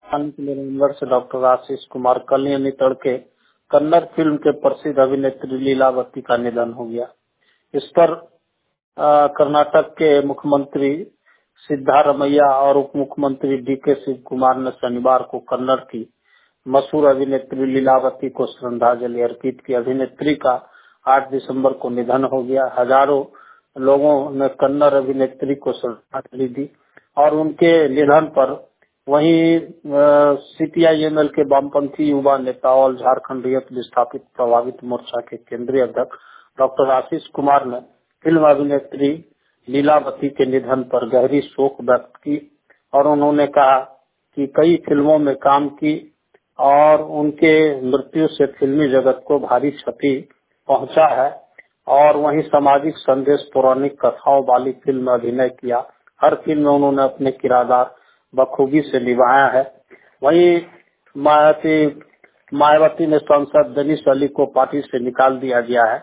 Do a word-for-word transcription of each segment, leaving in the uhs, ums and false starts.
नवंबर से डॉक्टर आशीष कुमार कल यानी तड़के कन्नड़ फिल्म के प्रसिद्ध अभिनेत्री लीलावती का निधन हो गया। इस पर आ, कर्नाटक के मुख्यमंत्री सिद्धारमैया और उप मुख्यमंत्री डी के शिव कुमार ने शनिवार को कन्नड़ की मशहूर अभिनेत्री लीलावती को श्रद्धांजलि अर्पित की। अभिनेत्री का आठ दिसंबर को निधन हो गया। हजारों लोगों ने कन्नड़ अभिनेत्री को श्रद्धांजलि दी और उनके निधन पर वहीं सीपीआईएमएल के वामपंथी युवा नेता और झारखंड रियत विस्थापित प्रभावित मोर्चा के केंद्रीय अध्यक्ष डॉक्टर आशीष कुमार ने फिल्म अभिनेत्री लीलावती के निधन पर गहरी शोक व्यक्त की और उन्होंने कहा कि कई फिल्मों में काम की और उनके मृत्यु से फिल्मी जगत को भारी क्षति पहुंचा है। और वहीं सामाजिक संदेश पौराणिक कथाओं वाली फिल्म में अभिनय किया। हर फिल्म में उन्होंने अपने किरदार बखूबी से निभाया है। वहीं मायावती मायावती ने सांसद दनीश अली को पार्टी से निकाल दिया गया है।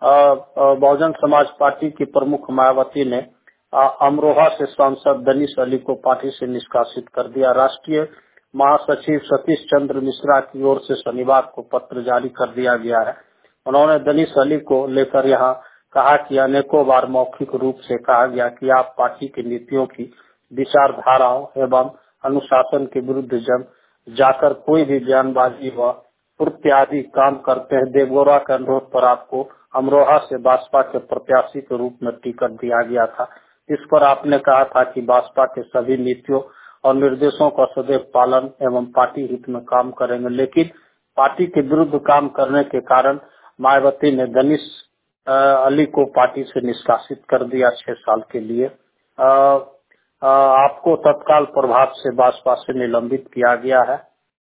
बहुजन समाज पार्टी की प्रमुख मायावती ने अमरोहा से सांसद दनीश अली को पार्टी से निष्कासित कर दिया। राष्ट्रीय महासचिव सतीश चंद्र मिश्रा की ओर से शनिवार को पत्र जारी कर दिया गया है। उन्होंने दनीश अली को लेकर यहाँ कहा कि अनेकों बार मौखिक रूप से कहा गया कि आप पार्टी की नीतियों की विचारधाराओं एवं अनुशासन के विरुद्ध जब जाकर कोई भी बयानबाजी व इत्यादि काम करते हैं। देवगौड़ा के अनुरोध पर आपको अमरोहा से भाजपा के प्रत्याशी के रूप में टिकट दिया गया था। इस पर आपने कहा था कि भाजपा के सभी नीतियों और निर्देशों का सदैव पालन एवं पार्टी हित में काम करेंगे, लेकिन पार्टी के विरुद्ध काम करने के कारण मायावती ने दनीश अली को पार्टी से निष्कासित कर दिया छह साल के लिए। आ, आ, आपको तत्काल प्रभाव से भाजपा से निलंबित किया गया है।